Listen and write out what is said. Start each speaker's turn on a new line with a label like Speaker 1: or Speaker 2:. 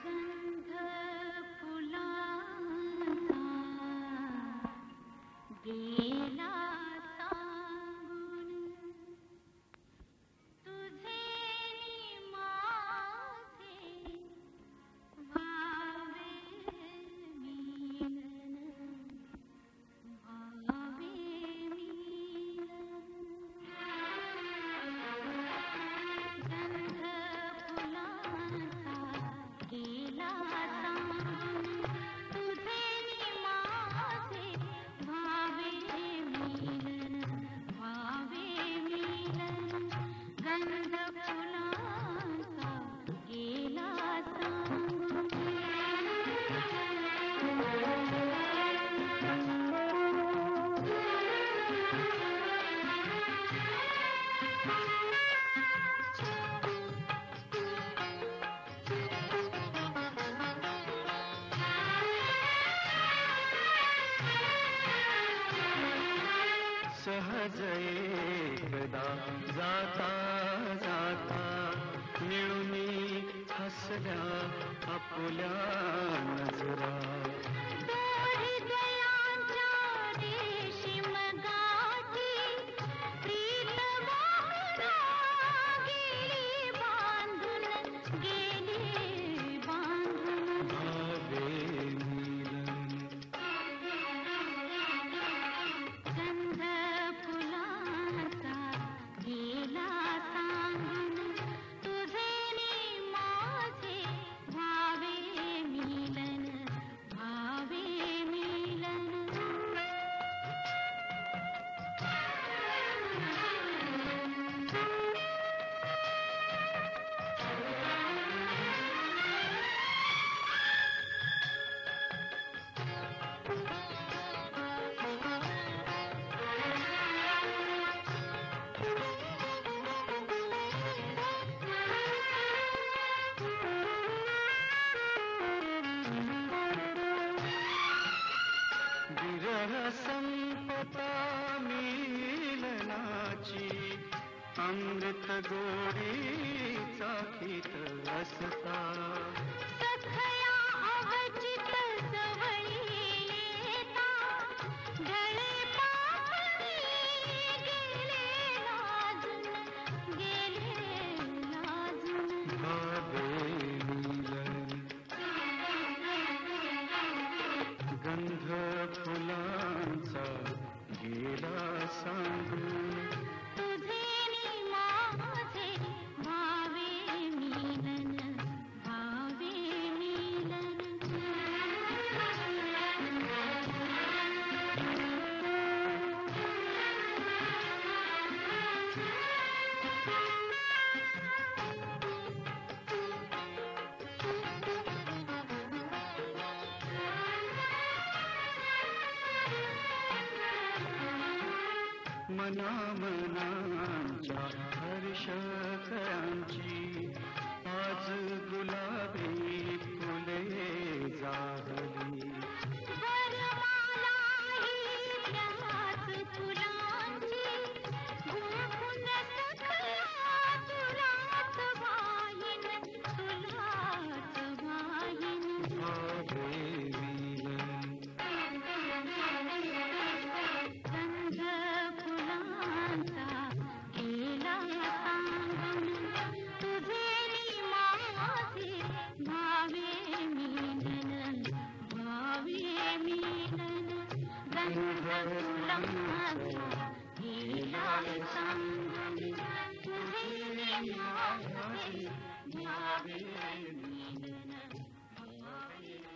Speaker 1: गंध फुलांचा गेला सांगून तुझे नि माझे व्हावे मिलन व्हावे मिलन गंध फुलांचा गेला सांगून तुझे नि माझे व्हावे मिलन व्हावे मिलन गंध फुलांचा गेला सांगून
Speaker 2: सहज एकदा जाता जाता मिळूनी हसल्या आपुल्या नजरा
Speaker 1: हृदयांच्या रेशीम गाठी प्रीत वाहून गेली बांधून गेली बांधून
Speaker 2: भावे मिलन
Speaker 1: गंध फुलांचा गेला सांगून तुझे नि माझे व्हावे मिलन व्हावे मिलन
Speaker 2: विरह संपता मिलनाची अमृत गोडी चाखीत असता
Speaker 1: सखया अवचित सवयी येता ढळे पापणी गेले लाजून
Speaker 2: भावे मिलन गंध फुलांचा गेला सांगून
Speaker 1: तुझे नि माझे व्हावे मिलन व्हावे मिलन
Speaker 2: मनामनांच्या हर्षकरांची आज गुलाबी फुले जागली
Speaker 1: वरमाला ही त्याच फुलांची गुंफून सखया तुलाच वाहीन तुलाच वाहीन
Speaker 2: भावे मिलन
Speaker 1: गंध फुलांचा गेला सांगून तुझे नि माझे व्हावे मिलन व्हावे मिलन गंध फुलांचा गेला सांगून तुझे नि माझे व्हावे मिलन व्हावे